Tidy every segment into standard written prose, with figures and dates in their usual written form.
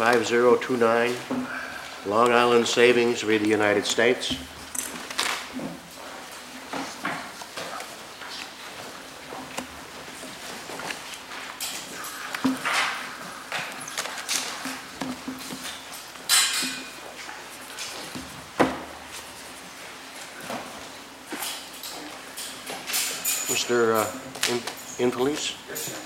5029, Long Island Savings v. the United States. Mr. Infelice? Yes, sir.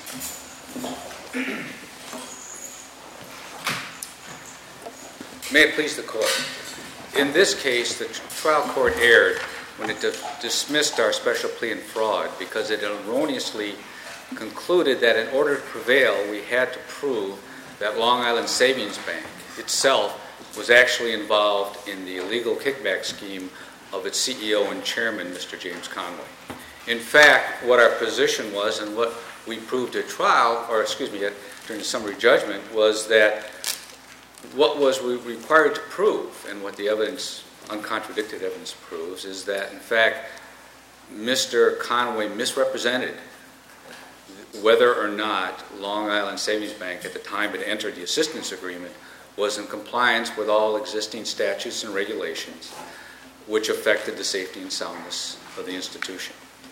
May it please the Court. In this case, the trial court erred when it dismissed our special plea in fraud because it erroneously concluded that in order to prevail, we had to prove that Long Island Savings Bank itself was actually involved in the illegal kickback scheme of its CEO and chairman, Mr. James Conway. In fact, what our position was and what we proved at trial, during the summary judgment, was that what was we required to prove, and what the evidence, uncontradicted evidence proves, is that, in fact, Mr. Conway misrepresented whether or not Long Island Savings Bank, at the time it entered the assistance agreement, was in compliance with all existing statutes and regulations which affected the safety and soundness of the institution.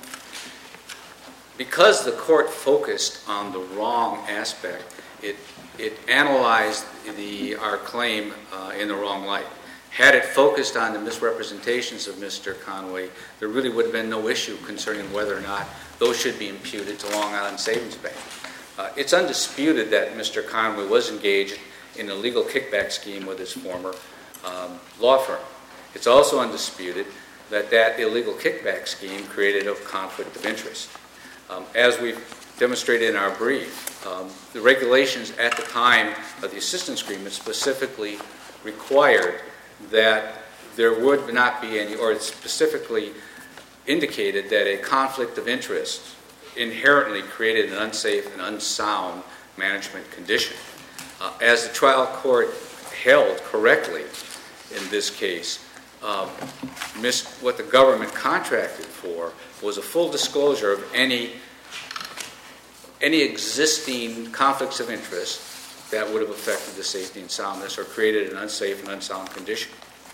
Because the court focused on the wrong aspect, it analyzed our claim in the wrong light. Had it focused on the misrepresentations of Mr. Conway, there really would have been no issue concerning whether or not those should be imputed to Long Island Savings Bank. It's undisputed that Mr. Conway was engaged in a legal kickback scheme with his former law firm. It's also undisputed that that illegal kickback scheme created a conflict of interest. As we've demonstrated in our brief, the regulations at the time of the assistance agreement specifically required that there would not be any, or it specifically indicated that a conflict of interest inherently created an unsafe and unsound management condition. As the trial court held correctly in this case, what the government contracted for was a full disclosure of any existing conflicts of interest that would have affected the safety and soundness or created an unsafe and unsound condition.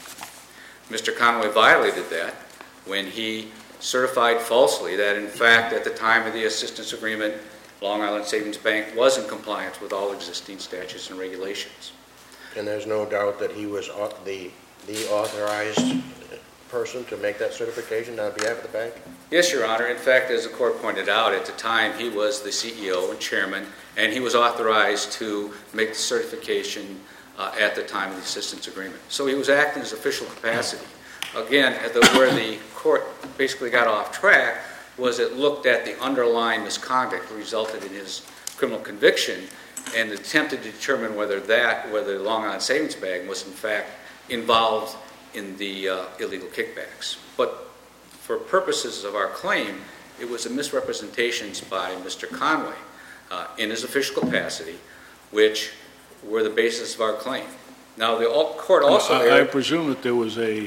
Mr. Conway violated that when he certified falsely that, in fact, at the time of the assistance agreement, Long Island Savings Bank was in compliance with all existing statutes and regulations. And there's no doubt that he was the authorized person to make that certification on behalf of the bank? Yes, Your Honor. In fact, as the court pointed out, at the time he was the CEO and chairman, and he was authorized to make the certification at the time of the assistance agreement. So he was acting in his official capacity. Again, where the court basically got off track was it looked at the underlying misconduct that resulted in his criminal conviction and attempted to determine whether Long Island Savings Bank was in fact involved in the illegal kickbacks. But for purposes of our claim, it was the misrepresentations by Mr. Conway in his official capacity which were the basis of our claim. Now, the court also... I presume that there was a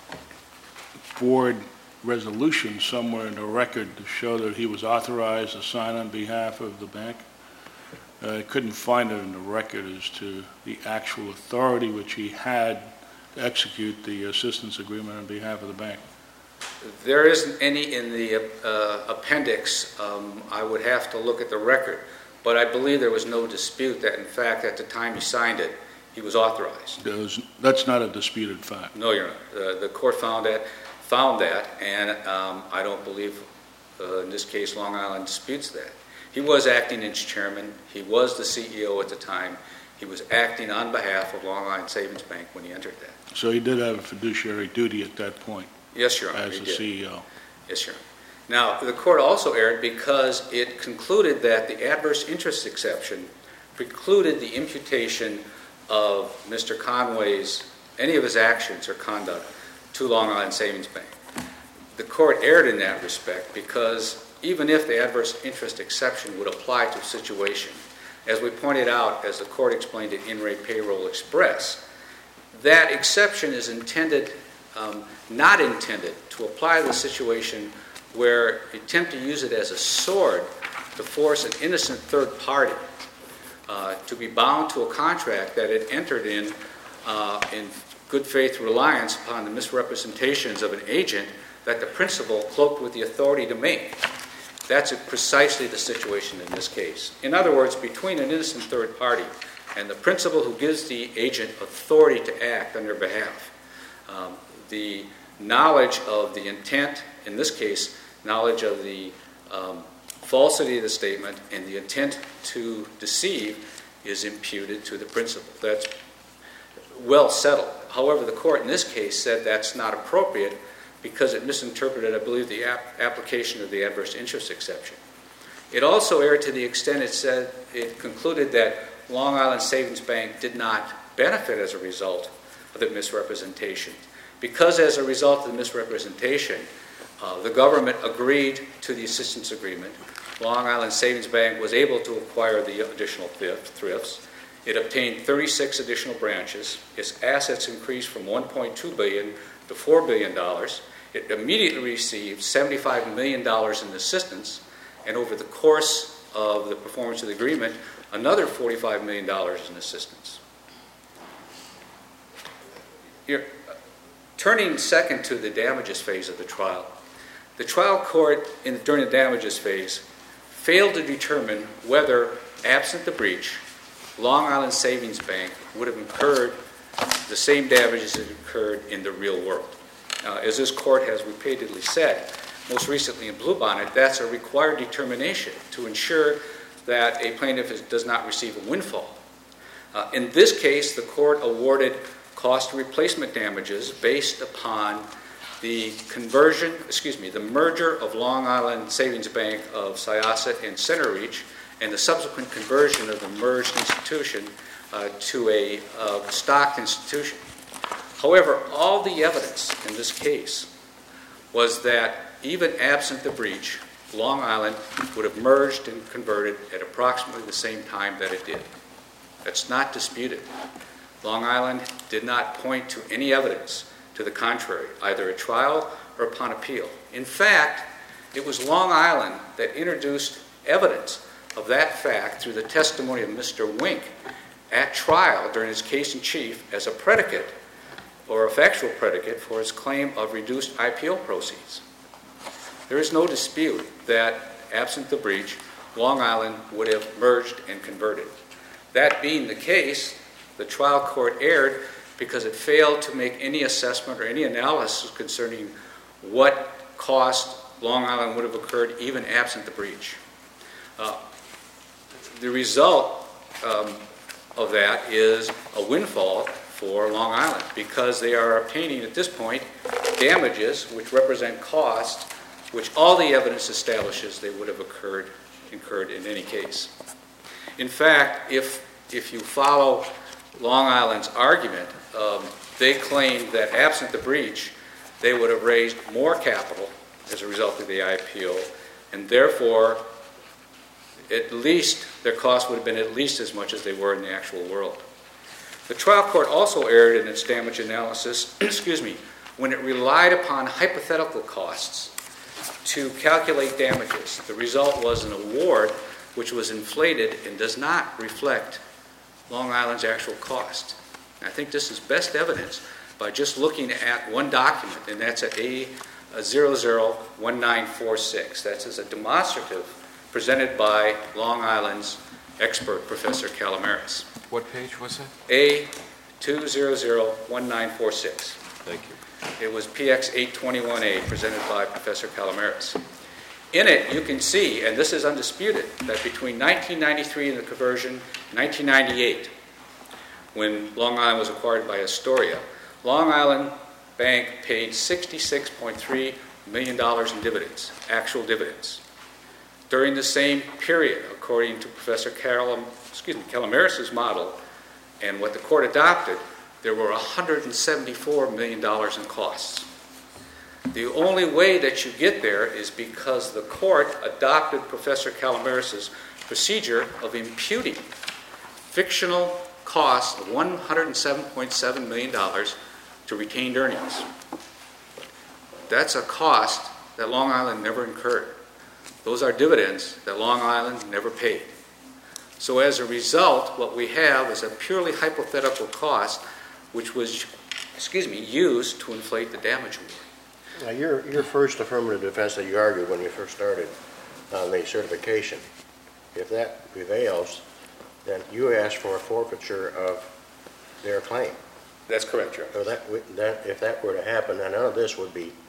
board resolution somewhere in the record to show that he was authorized to sign on behalf of the bank. I couldn't find it in the record as to the actual authority which he had to execute the assistance agreement on behalf of the bank. There isn't any in the appendix. I would have to look at the record. But I believe there was no dispute that, in fact, at the time he signed it, he was authorized. That's not a disputed fact. No, Your Honor. The court found that, and I don't believe, in this case, Long Island disputes that. He was acting as chairman. He was the CEO at the time. He was acting on behalf of Long Island Savings Bank when he entered that. So he did have a fiduciary duty at that point. Yes, Your Honor. As the CEO. Yes, Your Honor. Now, the court also erred because it concluded that the adverse interest exception precluded the imputation of Mr. Conway's, any of his actions or conduct to Long Island Savings Bank. The court erred in that respect because even if the adverse interest exception would apply to a situation, as we pointed out, as the court explained in In Re Payroll Express, that exception is not intended to apply to the situation where you attempt to use it as a sword to force an innocent third party to be bound to a contract that it entered in good faith reliance upon the misrepresentations of an agent that the principal cloaked with the authority to make. That's precisely the situation in this case. In other words, between an innocent third party and the principal who gives the agent authority to act on their behalf, the knowledge of the intent, in this case, knowledge of the falsity of the statement and the intent to deceive is imputed to the principal. That's well settled. However, the court in this case said that's not appropriate because it misinterpreted, I believe, the application of the adverse interest exception. It also erred to the extent it concluded that Long Island Savings Bank did not benefit as a result of the misrepresentation. Because as a result of the misrepresentation, the government agreed to the assistance agreement. Long Island Savings Bank was able to acquire the additional thrifts. It obtained 36 additional branches. Its assets increased from $1.2 billion to $4 billion. It immediately received $75 million in assistance, and over the course of the performance of the agreement, another $45 million in assistance. Here, turning second to the damages phase of the trial court, during the damages phase, failed to determine whether, absent the breach, Long Island Savings Bank would have incurred the same damages that occurred in the real world. As this court has repeatedly said, most recently in Bluebonnet, that's a required determination to ensure that a plaintiff does not receive a windfall. In this case, the court awarded cost replacement damages based upon the merger of Long Island Savings Bank of Syosset and Centereach and the subsequent conversion of the merged institution to a stocked institution. However, all the evidence in this case was that even absent the breach, Long Island would have merged and converted at approximately the same time that it did. That's not disputed. Long Island did not point to any evidence to the contrary, either at trial or upon appeal. In fact, it was Long Island that introduced evidence of that fact through the testimony of Mr. Wink at trial during his case in chief as a predicate or a factual predicate for his claim of reduced IPO proceeds. There is no dispute that, absent the breach, Long Island would have merged and converted. That being the case, the trial court erred because it failed to make any assessment or any analysis concerning what cost Long Island would have occurred even absent the breach. The result of that is a windfall for Long Island because they are obtaining at this point damages which represent costs which all the evidence establishes they would have incurred in any case. In fact, if you follow Long Island's argument, they claim that absent the breach, they would have raised more capital as a result of the IPO, and therefore, at least their costs would have been at least as much as they were in the actual world. The trial court also erred in its damage analysis, when it relied upon hypothetical costs to calculate damages. The result was an award which was inflated and does not reflect Long Island's actual cost. I think this is best evidenced by just looking at one document, and that's at A001946. That's as a demonstrative presented by Long Island's expert, Professor Calamaris. What page was it? A2001946. Thank you. It was PX 821A, presented by Professor Calamaris. In it, you can see, and this is undisputed, that between 1993 and the conversion, 1998, when Long Island was acquired by Astoria, Long Island Bank paid $66.3 million in dividends, actual dividends. During the same period, according to Professor Calamaris' model, and what the court adopted, there were $174 million in costs. The only way that you get there is because the court adopted Professor Calamaris' procedure of imputing fictional costs of $107.7 million to retained earnings. That's a cost that Long Island never incurred. Those are dividends that Long Island never paid. So as a result, what we have is a purely hypothetical cost which was, used to inflate the damage award. Now, your first affirmative defense that you argued when you first started on the certification, if that prevails, then you ask for a forfeiture of their claim. That's correct, Your Honor. So if that were to happen, then none of this would be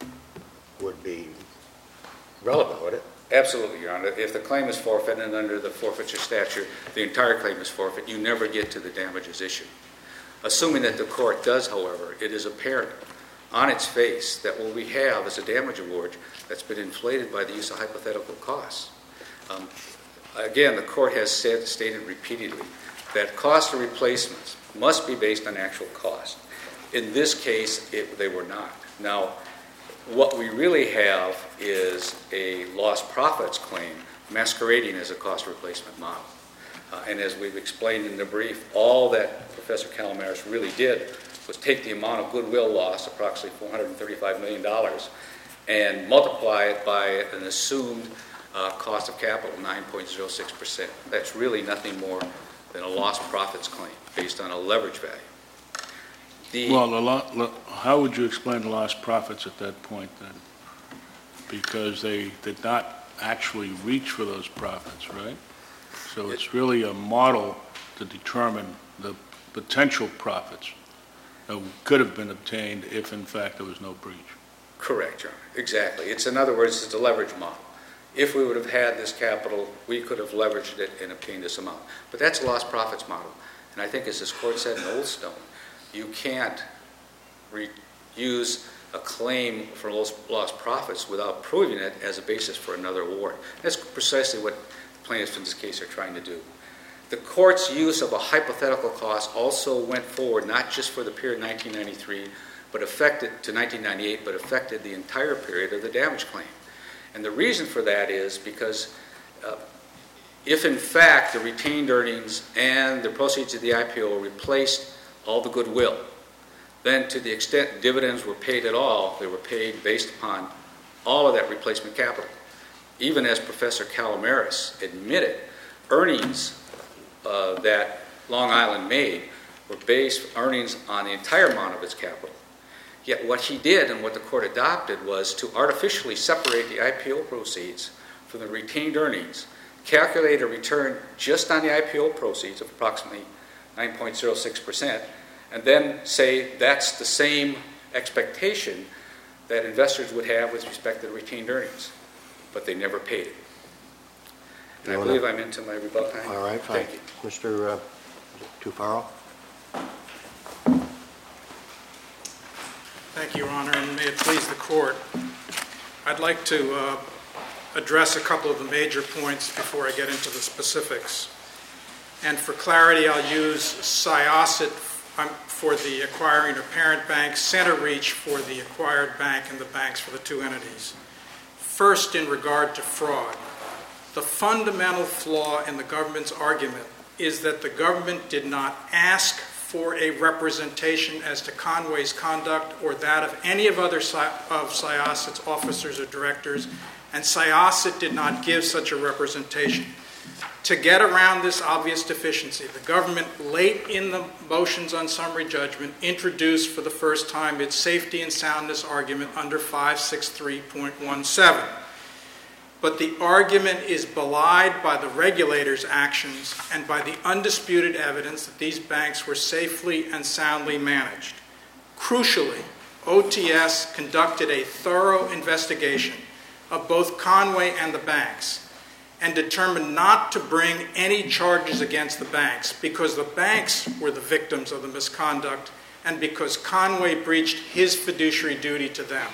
relevant, would it? Absolutely, Your Honor. If the claim is forfeited under the forfeiture statute, the entire claim is forfeit. You never get to the damages issue. Assuming that the court does, however, it is apparent on its face that what we have is a damage award that's been inflated by the use of hypothetical costs. Again, the court has stated repeatedly that cost of replacements must be based on actual cost. In this case, they were not. Now, what we really have is a lost profits claim masquerading as a cost replacement model. And as we've explained in the brief, all that Professor Calomares really did was take the amount of goodwill loss, approximately $435 million, and multiply it by an assumed cost of capital, 9.06%. That's really nothing more than a lost profits claim based on a leverage value. How would you explain the lost profits at that point then? Because they did not actually reach for those profits, right? So it's really a model to determine the potential profits that could have been obtained if, in fact, there was no breach. Correct, Your Honor. Exactly. In other words, it's a leverage model. If we would have had this capital, we could have leveraged it and obtained this amount. But that's a lost profits model. And I think, as this court said in Oldstone, you can't use a claim for lost profits without proving it as a basis for another award. That's precisely what the plaintiffs in this case are trying to do. The court's use of a hypothetical cost also went forward, not just for the period 1993 to 1998, but affected the entire period of the damage claim. And the reason for that is because if, in fact, the retained earnings and the proceeds of the IPO replaced all the goodwill, then to the extent dividends were paid at all, they were paid based upon all of that replacement capital. Even as Professor Calomares admitted, earnings that Long Island made were based earnings on the entire amount of its capital. Yet what he did and what the court adopted was to artificially separate the IPO proceeds from the retained earnings, calculate a return just on the IPO proceeds of approximately 9.06%, and then say that's the same expectation that investors would have with respect to the retained earnings. But they never paid it. And I believe I'm into my rebuttal time. All right, fine. Thank you. Mr. Tufaro? Thank you, Your Honor, and may it please the Court. I'd like to address a couple of the major points before I get into the specifics. And for clarity, I'll use Syosset for the acquiring or parent bank, CenterReach for the acquired bank, and the banks for the two entities. First, in regard to fraud, the fundamental flaw in the government's argument is that the government did not ask for a representation as to Conway's conduct or that of any of Syosset's officers or directors, and Syosset did not give such a representation. To get around this obvious deficiency, the government, late in the motions on summary judgment, introduced for the first time its safety and soundness argument under 563.17. But the argument is belied by the regulator's actions and by the undisputed evidence that these banks were safely and soundly managed. Crucially, OTS conducted a thorough investigation of both Conway and the banks and determined not to bring any charges against the banks because the banks were the victims of the misconduct and because Conway breached his fiduciary duty to them.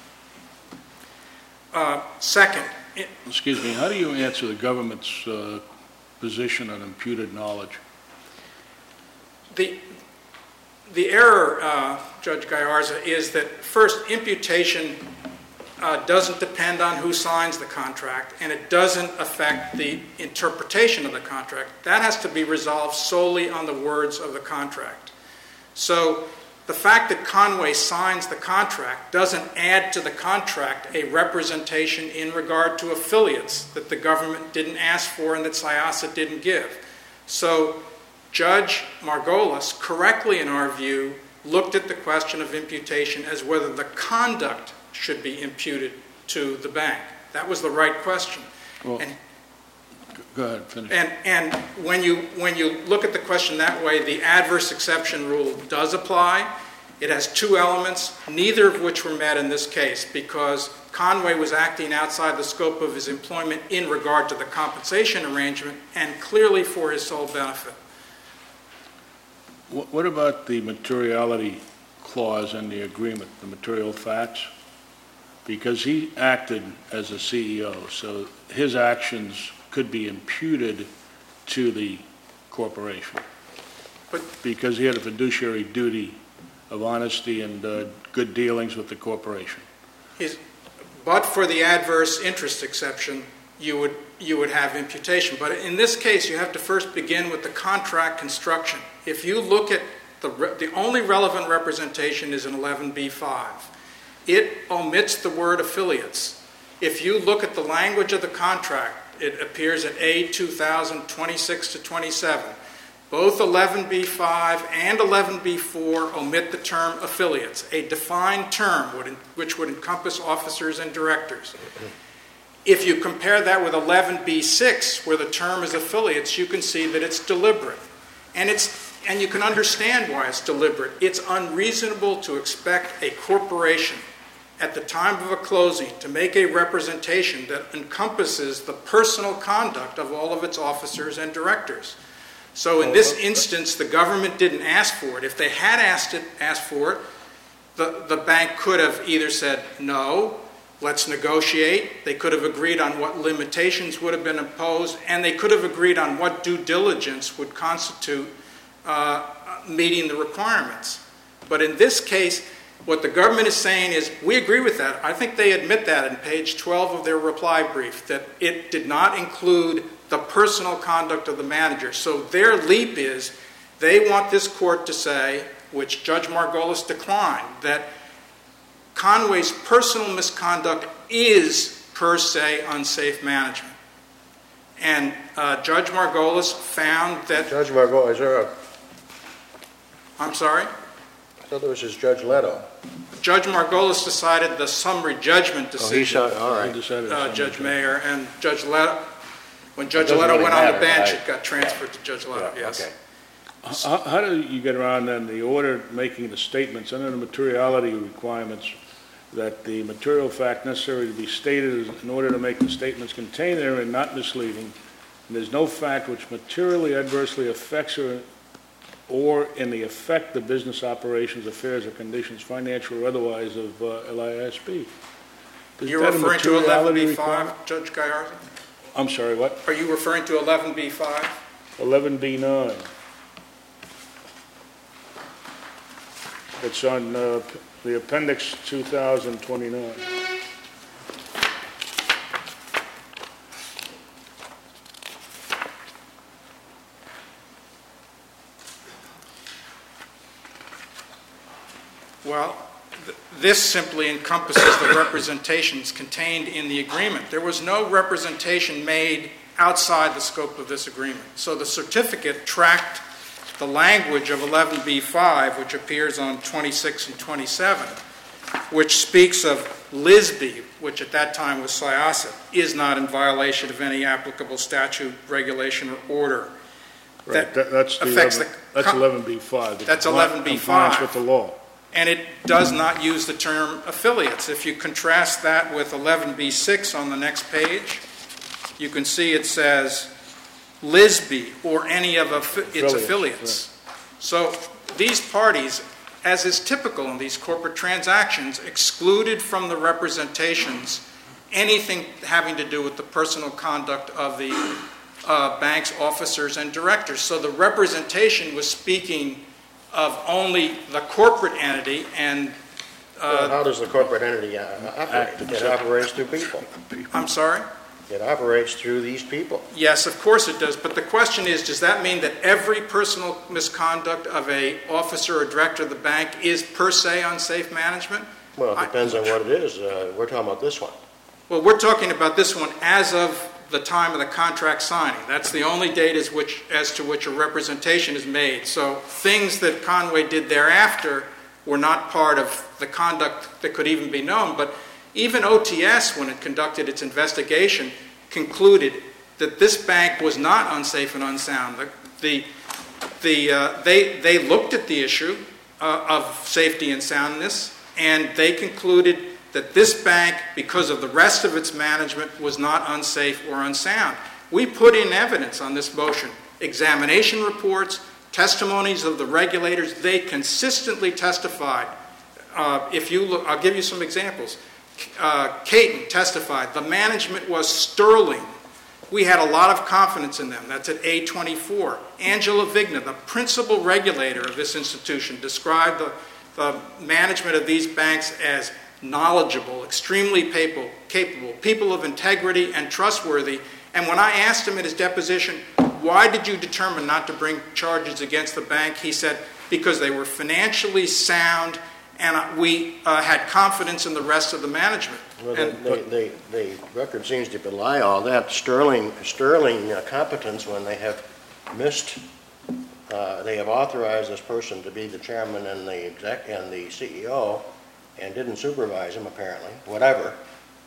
Second, Excuse me, how do you answer the government's position on imputed knowledge? The error, Judge Gallarza, is that first, imputation doesn't depend on who signs the contract, and it doesn't affect the interpretation of the contract. That has to be resolved solely on the words of the contract. So The fact that Conway signs the contract doesn't add to the contract a representation in regard to affiliates that the government didn't ask for and that Syosset didn't give. So Judge Margolis, correctly in our view, looked at the question of imputation as whether the conduct should be imputed to the bank. That was the right question. Well, go ahead, finish. And when you look at the question that way, the adverse exception rule does apply. It has two elements, neither of which were met in this case because Conway was acting outside the scope of his employment in regard to the compensation arrangement and clearly for his sole benefit. What about the materiality clause in the agreement, the material facts? Because he acted as a CEO, so his actions could be imputed to the corporation. Because he had a fiduciary duty of honesty and good dealings with the corporation. But for the adverse interest exception, you would have imputation. But in this case, you have to first begin with the contract construction. If you look at the only relevant representation is in 11b-5. It omits the word affiliates. If you look at the language of the contract, it appears at A2000, 26 to 27. Both 11b-5 and 11b-4 omit the term affiliates, a defined term which would encompass officers and directors. If you compare that with 11b-6, where the term is affiliates, you can see that it's deliberate. And you can understand why it's deliberate. It's unreasonable to expect a corporation at the time of a closing to make a representation that encompasses the personal conduct of all of its officers and directors. So in this instance, the government didn't ask for it. If they had asked for it, the bank could have either said, no, let's negotiate. They could have agreed on what limitations would have been imposed, and they could have agreed on what due diligence would constitute meeting the requirements. But in this case, what the government is saying is, we agree with that. I think they admit that in page 12 of their reply brief, that it did not include the personal conduct of the manager. So their leap is, they want this court to say, which Judge Margolis declined, that Conway's personal misconduct is per se unsafe management. And Judge Margolis found that... Judge Margolis, is there a... I'm sorry? I thought there was just Judge Leto. Judge Margolis decided the summary judgment decision. All right. Judge Mayer and Judge Leto. When Judge Leto went on the bench, it got transferred to Judge Leto, yes. Okay. How do you get around then the order making the statements under the materiality requirements that the material fact necessary to be stated in order to make the statements contained therein not misleading, and there's no fact which materially adversely affects or in the effect the business operations, affairs, or conditions, financial or otherwise, of LISB? You're referring to 11b-5, Judge Gallardo? I'm sorry, what? Are you referring to 11b-5? 11b-9. It's on the appendix 2029. Well, this simply encompasses the representations contained in the agreement. There was no representation made outside the scope of this agreement. So the certificate tracked the language of 11b-5, which appears on 26 and 27, which speaks of LISB, which at that time was Syosset, is not in violation of any applicable statute, regulation, or order. Right, that's 11b-5. That's 11b-5. Compliance with the law. And it does not use the term affiliates. If you contrast that with 11b-6 on the next page, you can see it says LISB or any of its affiliates. Right. So these parties, as is typical in these corporate transactions, excluded from the representations anything having to do with the personal conduct of the bank's officers and directors. So the representation was speaking of only the corporate entity and... well, how does the corporate entity operate? It operates through people. I'm sorry? It operates through these people. Yes, of course it does. But the question is, does that mean that every personal misconduct of a officer or director of the bank is per se unsafe management? Well, it depends on what it is. We're talking about this one. Well, we're talking about this one as of the time of the contract signing. That's the only date as to which a representation is made. So things that Conway did thereafter were not part of the conduct that could even be known. But even OTS, when it conducted its investigation, concluded that this bank was not unsafe and unsound. They looked at the issue of safety and soundness, and they concluded that this bank, because of the rest of its management, was not unsafe or unsound. We put in evidence on this motion, examination reports, testimonies of the regulators. They consistently testified. If you look, I'll give you some examples. Caton testified the management was sterling. We had a lot of confidence in them. That's at A24. Angela Vigna, the principal regulator of this institution, described the management of these banks as knowledgeable, extremely capable, people of integrity and trustworthy. And when I asked him at his deposition, why did you determine not to bring charges against the bank? He said, because they were financially sound and we had confidence in the rest of the management. Well, the record seems to belie all that. Sterling competence when they have missed, they have authorized this person to be the chairman and the CEO and didn't supervise him apparently, whatever.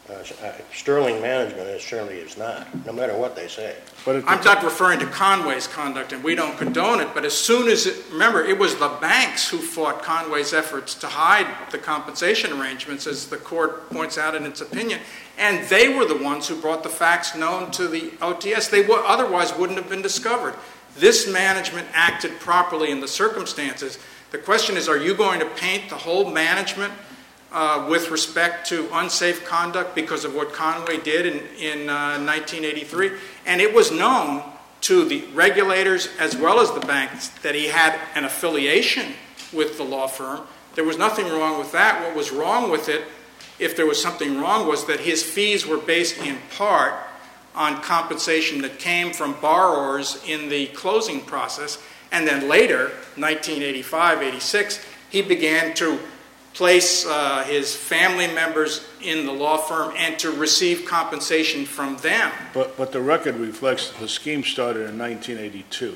Sterling management it surely is not, no matter what they say. But I'm not referring to Conway's conduct, and we don't condone it, but as soon as remember, it was the banks who fought Conway's efforts to hide the compensation arrangements, as the court points out in its opinion, and they were the ones who brought the facts known to the OTS. They otherwise wouldn't have been discovered. This management acted properly in the circumstances. The question is, are you going to paint the whole management with respect to unsafe conduct because of what Conway did in 1983? And it was known to the regulators as well as the banks that he had an affiliation with the law firm. There was nothing wrong with that. What was wrong with it, if there was something wrong, was that his fees were based in part on compensation that came from borrowers in the closing process. And then later, 1985, 86, he began to place his family members in the law firm and to receive compensation from them. But the record reflects that the scheme started in 1982.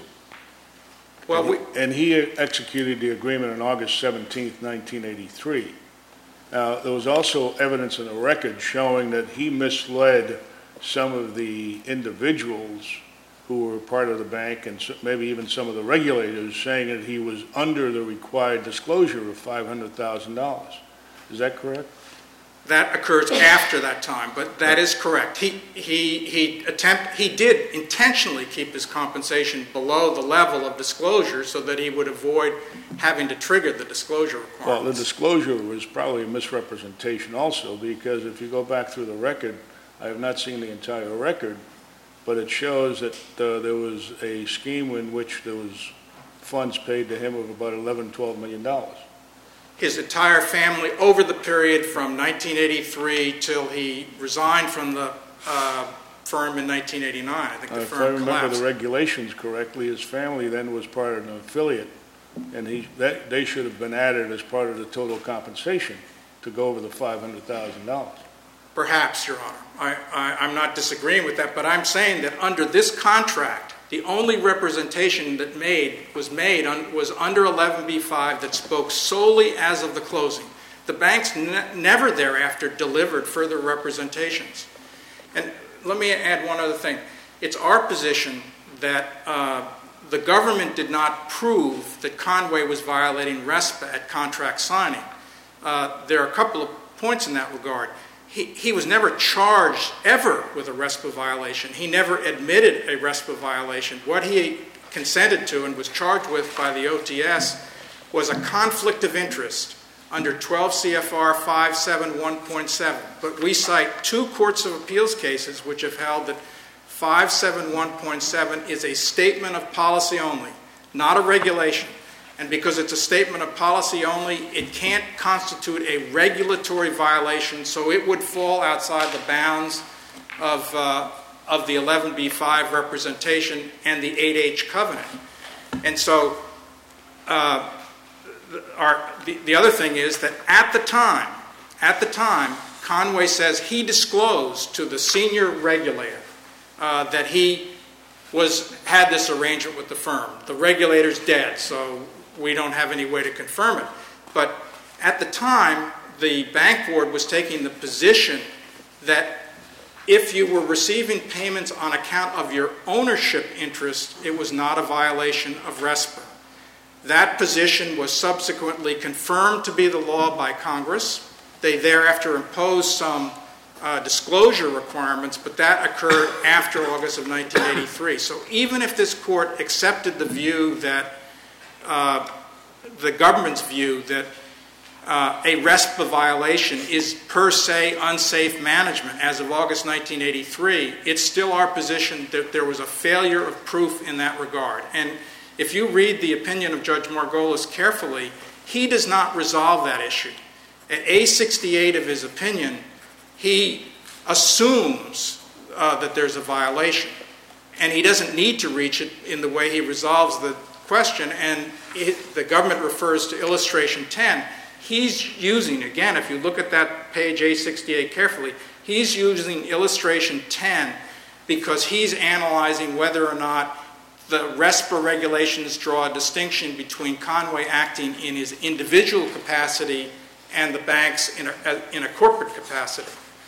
Well, and he executed the agreement on August 17th, 1983. Now, there was also evidence in the record showing that he misled some of the individuals who were part of the bank and maybe even some of the regulators, saying that he was under the required disclosure of $500,000. Is that correct? That occurs after that time, but that is correct. He did intentionally keep his compensation below the level of disclosure so that he would avoid having to trigger the disclosure requirements. Well, the disclosure was probably a misrepresentation also, because if you go back through the record, I have not seen the entire record, but it shows that there was a scheme in which there was funds paid to him of about $11-12 million. His entire family, over the period from 1983 till he resigned from the firm in 1989. I think the firm collapsed. If I remember the regulations correctly, his family then was part of an affiliate, and they should have been added as part of the total compensation to go over the $500,000. Perhaps, Your Honor. I'm not disagreeing with that, but I'm saying that under this contract, the only representation that was under 11b-5 that spoke solely as of the closing. The banks never thereafter delivered further representations. And let me add one other thing. It's our position that the government did not prove that Conway was violating RESPA at contract signing. There are a couple of points in that regard. He was never charged ever with a RESPA violation. He never admitted a RESPA violation. What he consented to and was charged with by the OTS was a conflict of interest under 12 CFR 571.7. But we cite two courts of appeals cases which have held that 571.7 is a statement of policy only, not a regulation. And because it's a statement of policy only, it can't constitute a regulatory violation, so it would fall outside the bounds of the 11b-5 representation and the 8H covenant. And so the other thing is that at the time, Conway says he disclosed to the senior regulator that he had this arrangement with the firm. The regulator's dead, so we don't have any way to confirm it. But at the time, the bank board was taking the position that if you were receiving payments on account of your ownership interest, it was not a violation of RESPA. That position was subsequently confirmed to be the law by Congress. They thereafter imposed some disclosure requirements, but that occurred after August of 1983. So even if this court accepted the view that, the government's view that a RESPA violation is per se unsafe management as of August 1983, it's still our position that there was a failure of proof in that regard. And if you read the opinion of Judge Margolis carefully, he does not resolve that issue. At A68 of his opinion, he assumes that there's a violation, and he doesn't need to reach it in the way he resolves the question, and the government refers to illustration 10. He's using, again, if you look at that page A68 carefully, he's using illustration 10 because he's analyzing whether or not the RESPA regulations draw a distinction between Conway acting in his individual capacity and the banks in a corporate capacity.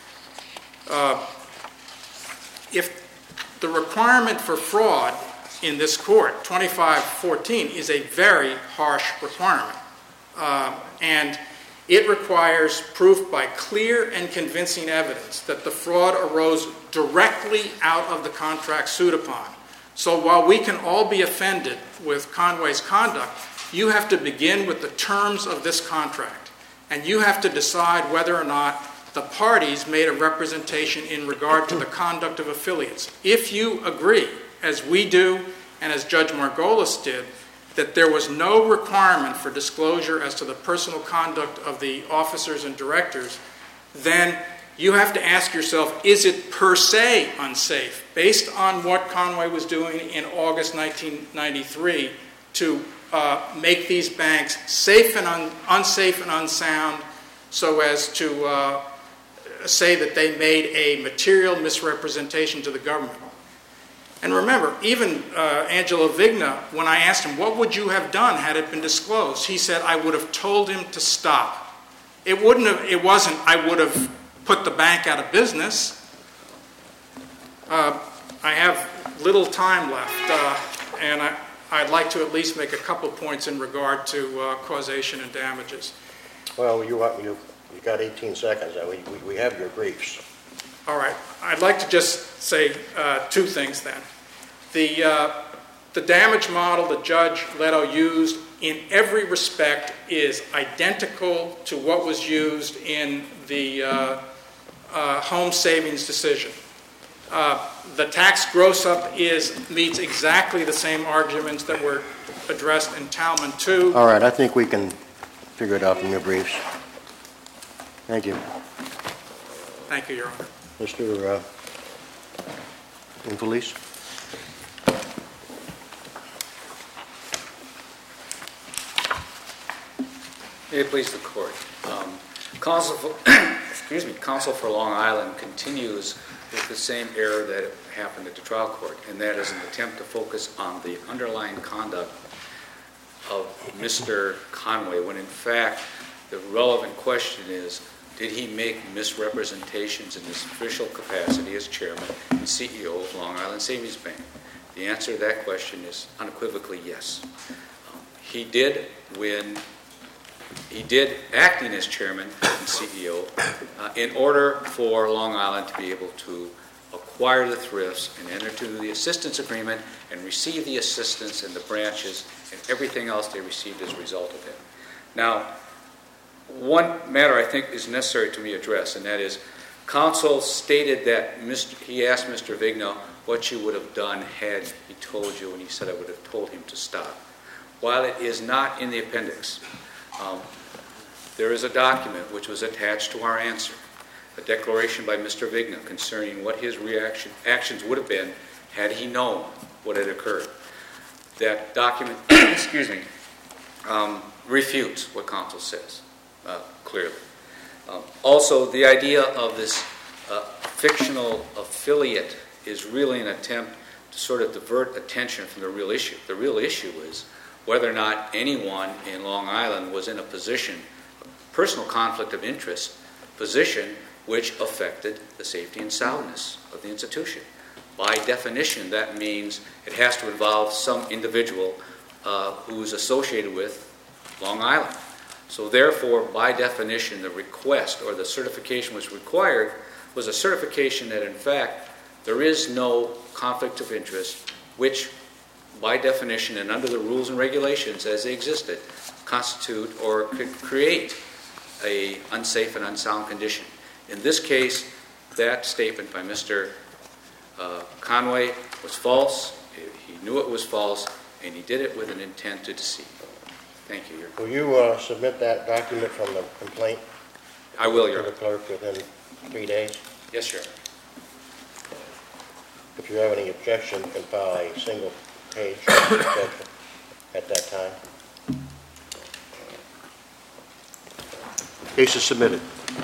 If the requirement for fraud in this court, 2514, is a very harsh requirement. And it requires proof by clear and convincing evidence that the fraud arose directly out of the contract sued upon. So while we can all be offended with Conway's conduct, you have to begin with the terms of this contract. And you have to decide whether or not the parties made a representation in regard to the conduct of affiliates. If you agree, as we do and as Judge Margolis did, that there was no requirement for disclosure as to the personal conduct of the officers and directors, then you have to ask yourself, is it per se unsafe, based on what Conway was doing in August 1993 to make these banks safe and unsafe and unsound, so as to say that they made a material misrepresentation to the government. And remember, even Angelo Vigna, when I asked him, what would you have done had it been disclosed? He said, I would have told him to stop. It wasn't, I would have put the bank out of business. I have little time left, and I'd like to at least make a couple points in regard to causation and damages. Well, you got 18 seconds. We have your briefs. All right. I'd like to just say two things then. The damage model that Judge Leto used in every respect is identical to what was used in the home savings decision. The tax gross-up meets exactly the same arguments that were addressed in Talman 2. All right. I think we can figure it out from your briefs. Thank you. Thank you, Your Honor. Mr. Infelice? May it please the Court. Counsel for Long Island continues with the same error that happened at the trial court, and that is an attempt to focus on the underlying conduct of Mr. Conway, when in fact the relevant question is, did he make misrepresentations in his official capacity as chairman and CEO of Long Island Savings Bank? The answer to that question is unequivocally yes. He did acting as chairman and CEO in order for Long Island to be able to acquire the thrifts and enter into the assistance agreement and receive the assistance and the branches and everything else they received as a result of it. Now, one matter I think is necessary to be addressed, and that is counsel stated that he asked Mr. Vigna what you would have done had he told you, and he said I would have told him to stop. While it is not in the appendix, there is a document which was attached to our answer a declaration by Mr. Vigna concerning what his actions would have been had he known what had occurred. That document, excuse me, refutes what counsel says clearly. Also, the idea of this fictional affiliate is really an attempt to sort of divert attention from the real issue. The real issue is whether or not anyone in Long Island was in a position, a personal conflict of interest position, which affected the safety and soundness of the institution. By definition, that means it has to involve some individual who's associated with Long Island. So therefore, by definition, the request or the certification was required was a certification that, in fact, there is no conflict of interest, which, by definition and under the rules and regulations as they existed, constitute or could create a unsafe and unsound condition. In this case, that statement by Mr. Conway was false. He knew it was false, and he did it with an intent to deceive. Thank you, Your Honor. Will you submit that document from the complaint I will, Your to the Honor. clerk within 3 days? Yes, Your Honor. If you have any objection, you can file a single page objection at that time. Case is submitted.